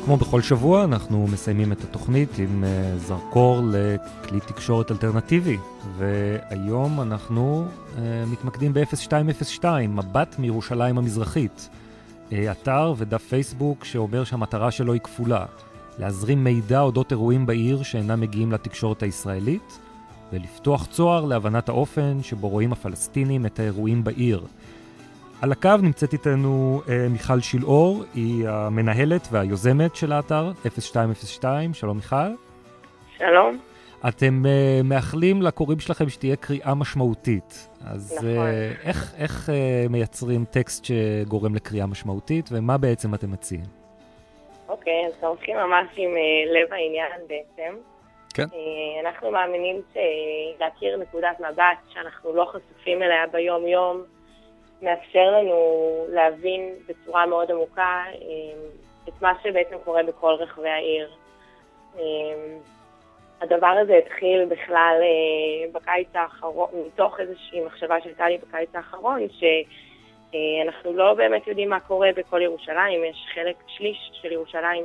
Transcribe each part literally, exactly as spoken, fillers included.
כמו בכל שבוע, אנחנו מסיימים את התוכנית עם uh, זרקור לכלי תקשורת אלטרנטיבי, והיום אנחנו uh, מתמקדים ב-אפס שתיים אפס שתיים, מבט מירושלים המזרחית. Uh, אתר ודף פייסבוק שאומר שהמטרה שלו היא כפולה, להזרים מידע אודות אירועים בעיר שאינם מגיעים לתקשורת הישראלית, ולפתוח צוהר להבנת האופן שבו רואים הפלסטינים את האירועים בעיר. על הקו נמצאת איתנו אה, מיכל שילאור, היא המנהלת והיוזמת של האתר אפס שתיים אפס שתיים. שלום מיכל. שלום. אתם אה, מאחלים לקוראים שלכם שתהיה קריאה משמעותית. אז נכון. אה, איך, איך אה, מייצרים טקסט שגורם לקריאה משמעותית, ומה בעצם אתם מציעים? אוקיי, אז אנחנו הולכים ממש עם אה, לב העניין בעצם. כן. אה, אנחנו מאמינים שלהכיר נקודת מבט שאנחנו לא חשופים אליה ביום יום, מאפשר לנו להבין בצורה מאוד עמוקה את מה שבעצם קורה בכל רחבי העיר. הדבר הזה התחיל בכלל בקיץ האחרון, מתוך איזושהי מחשבה שהייתה לי בקיץ האחרון, שאנחנו לא באמת יודעים מה קורה בכל ירושלים. יש חלק, שליש של ירושלים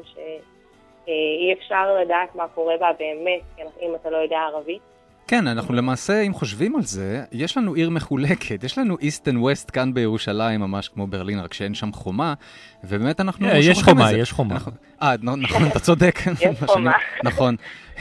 שאי אפשר לדעת מה קורה בה באמת, אם אתה לא יודע ערבית. כן, אנחנו למעשה, אם חושבים על זה, יש לנו עיר מחולקת, יש לנו איסט אנד ווסט כאן בירושלים, ממש כמו ברלין, רק שאין שם חומה, ובאמת אנחנו שוכחים את זה. יש חומה, יש חומה. אה, נכון, אתה צודק. יש חומה. נכון.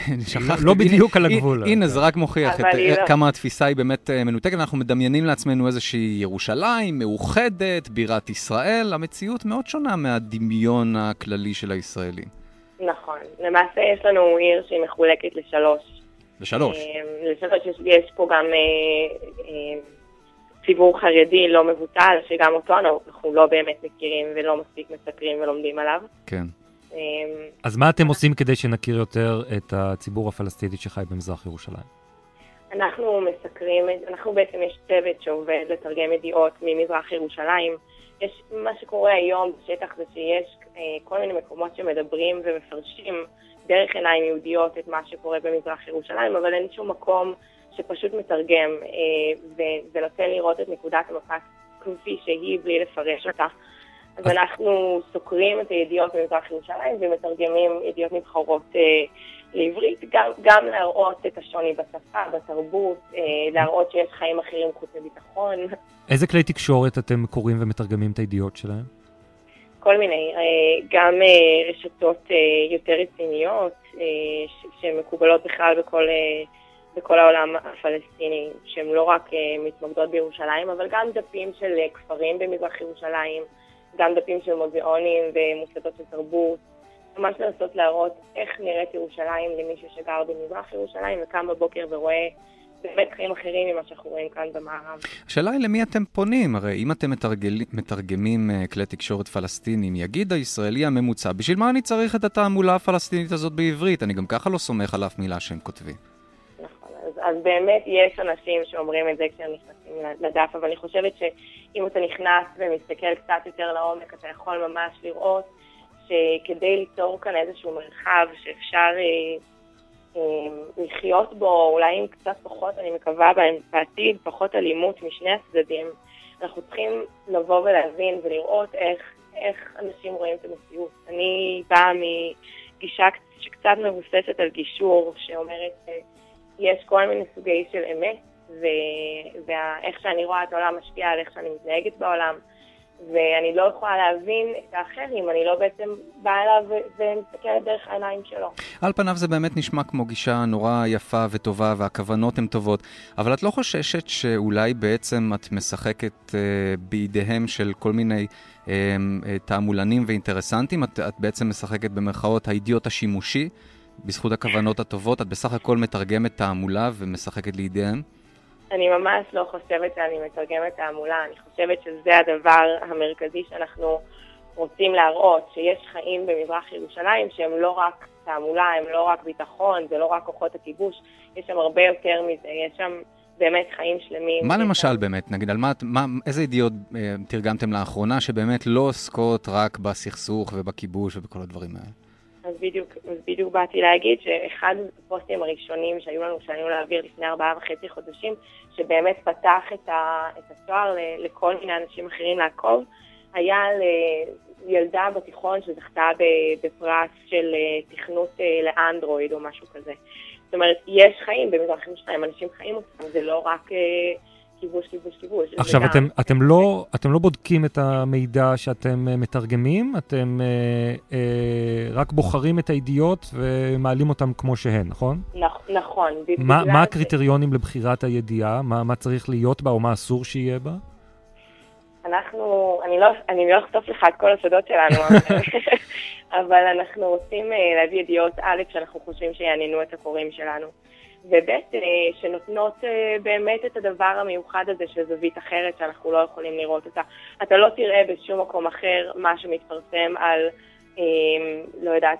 לא בדיוק על הגבול. הנה, זה רק מוכיח כמה התפיסה היא באמת מנותקת. אנחנו מדמיינים לעצמנו איזושהי ירושלים, מאוחדת, בירת ישראל. המציאות מאוד שונה מהדמיון הכללי של הישראלי. נכון. למעשה יש לנו עיר שהיא מחולקת לשלוש. לשלוש. לשלוש, יש, יש פה גם אה, אה, ציבור חרדי לא מבוטל, שגם אותו אנחנו לא באמת מכירים ולא מספיק מסקרים ולומדים עליו. כן. אה, אז מה אתם עושים כדי שנכיר יותר את הציבור הפלסטיני שחי במזרח ירושלים? אנחנו מסקרים, אנחנו בעצם יש צוות שעובד לתרגם ידיעות ממזרח ירושלים. יש, מה שקורה היום בשטח זה שיש אה, כל מיני מקומות שמדברים ומפרשים דרך עיניים יהודיות את מה שקורה במזרח ירושלים, אבל אין שום מקום שפשוט מתרגם אה, ונותן לראות את נקודת המפת כפי שהיא בלי לפרש אותה. אז, אז אנחנו סוקרים את הידיעות במזרח ירושלים ומתרגמים ידיעות נבחרות אה, לעברית, גם, גם להראות את השוני בשפה, בתרבות, אה, להראות שיש חיים אחרים חוץ מביטחון. איזה כלי תקשורת אתם קוראים ומתרגמים את הידיעות שלהם? כל מיני, גם רשתות יותר רציניות שמקובלות בכלל בכל, בכל העולם הפלסטיני, שהן לא רק מתמקדות בירושלים, אבל גם דפים של כפרים במזרח ירושלים, גם דפים של מוזיאונים ומוסדות של תרבות, ממש לנסות להראות איך נראית ירושלים למישהו שגר במזרח ירושלים וקם בבוקר ורואה באמת חיים אחרים ממה שאנחנו רואים כאן במערב. השאלה היא למי אתם פונים? הרי אם אתם מתרגל, מתרגמים uh, כלי תקשורת פלסטינים, יגיד הישראלי הממוצע, בשביל מה אני צריך את התעמולה הפלסטינית הזאת בעברית? אני גם ככה לא סומך על אף מילה שהם כותבים. נכון, אז, אז באמת יש אנשים שאומרים את זה כשהם נכנסים לדף, אבל אני חושבת שאם אתה נכנס ומסתכל קצת יותר לעומק, אתה יכול ממש לראות שכדי ליצור כאן איזשהו מרחב שאפשר לחיות בו, אולי עם קצת פחות, אני מקווה בעתיד, פחות אלימות משני הצדדים, אנחנו צריכים לבוא ולהבין ולראות איך, איך אנשים רואים את המציאות. אני באה מגישה שקצת מבוססת על גישור, שאומרת שיש כל מיני סוגי של אמת, ואיך שאני רואה את העולם משפיע על איך שאני מתנהגת בעולם, ואני לא יכולה להבין את האחר אם אני לא בעצם באה אליו ומסתכלת דרך העיניים שלו. על פניו זה באמת נשמע כמו גישה נורא יפה וטובה, והכוונות הן טובות, אבל את לא חוששת שאולי בעצם את משחקת uh, בידיהם של כל מיני uh, תעמולנים ואינטרסנטים? את, את בעצם משחקת במרכאות האידיוט השימושי, בזכות הכוונות הטובות, את בסך הכל מתרגמת תעמולה ומשחקת לידיהם? אני ממש לא חושבת שאני מתרגמת תעמולה, אני חושבת שזה הדבר המרכזי שאנחנו רוצים להראות, שיש חיים במזרח ירושלים שהם לא רק תעמולה, הם לא רק ביטחון, זה לא רק כוחות הכיבוש, יש שם הרבה יותר מזה, יש שם באמת חיים שלמים. מה למשל שם... באמת, נגיד, על מה, מה, איזה ידיעות אה, תרגמתם לאחרונה שבאמת לא עוסקות רק בסכסוך ובכיבוש ובכל הדברים האלה? אז בדיוק, אז בדיוק באתי להגיד שאחד הפוסטים הראשונים שהיו לנו, שעלינו להעביר לפני ארבעה וחצי חודשים, שבאמת פתח את, ה, את הצוהר לכל מיני אנשים אחרים לעקוב, היה ילדה בתיכון שזכתה בפרס של תכנות לאנדרואיד או משהו כזה. זאת אומרת, יש חיים במזרח ירושלים, אנשים חיים אותם, זה לא רק כיבוש, כיבוש, כיבוש. עכשיו, אתם, אתם לא, אתם לא בודקים את המידע שאתם מתרגמים, אתם אה, אה, רק בוחרים את הידיעות ומעלים אותם כמו שהן, נכון? נכון. מה, מה הקריטריונים לבחירת הידיעה? מה, מה צריך להיות בה או מה אסור שיהיה בה? אנחנו, אני לא, אני לא אחשוף לך את כל הסודות שלנו, אבל אנחנו רוצים להביא ידיעות א' שאנחנו חושבים שיעניינו את הקוראים שלנו. וב' שנותנות באמת את הדבר המיוחד הזה של זווית אחרת שאנחנו לא יכולים לראות אותה. אתה לא תראה בשום מקום אחר מה שמתפרסם על, לא יודעת,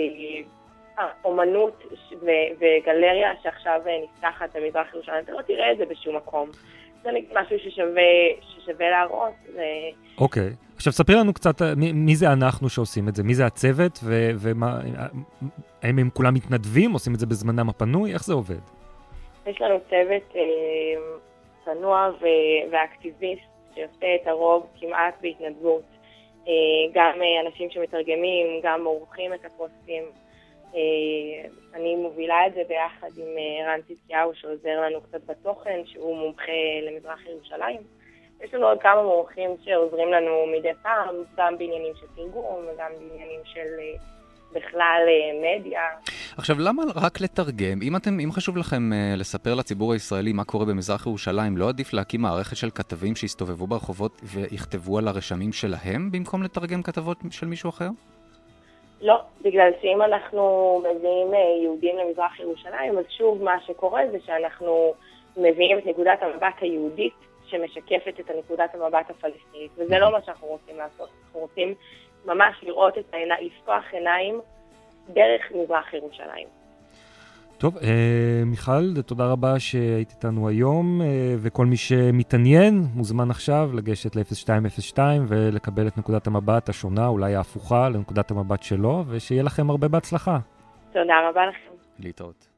אומנות וגלריה שעכשיו נפתחת במזרח ירושלים, אתה לא תראה את זה בשום מקום. זה משהו ששווה, ששווה להראות. אוקיי. עכשיו, ספרי לנו קצת מי, מי זה אנחנו שעושים את זה, מי זה הצוות, ו, ומה, האם הם כולם מתנדבים, עושים את זה בזמנם הפנוי, איך זה עובד? יש לנו צוות אה, צנוע ו- ואקטיביסט שעושה את הרוב כמעט בהתנדבות. אה, גם אה, אנשים שמתרגמים, גם עורכים את הפוסטים. אה, אני מובילה את זה ביחד עם אה, רן ציציהו שעוזר לנו קצת בתוכן, שהוא מומחה למזרח ירושלים. יש לנו עוד כמה מומחים שעוזרים לנו מדי פעם, גם בעניינים של תרגום וגם בעניינים של בכלל מדיה. עכשיו, למה רק לתרגם? אם אתם, אם חשוב לכם לספר לציבור הישראלי מה קורה במזרח ירושלים, לא עדיף להקים מערכת של כתבים שיסתובבו ברחובות ויכתבו על הרשמים שלהם במקום לתרגם כתבות של מישהו אחר? לא, בגלל שאם אנחנו מביאים יהודים למזרח ירושלים, אז שוב מה שקורה זה שאנחנו מביאים את נקודת המבט היהודית שמשקפת את נקודת המבט הפלסטינית, וזה לא מה שאנחנו רוצים לעשות. אנחנו רוצים ממש לראות את העיניים, לפתוח עיניים דרך מזרח ירושלים. טוב, אה, מיכל, תודה רבה שהיית איתנו היום, אה, וכל מי שמתעניין מוזמן עכשיו לגשת ל-אפס שתיים אפס שתיים ולקבל את נקודת המבט השונה, אולי ההפוכה לנקודת המבט שלו, ושיהיה לכם הרבה בהצלחה. תודה רבה לכם. להתראות.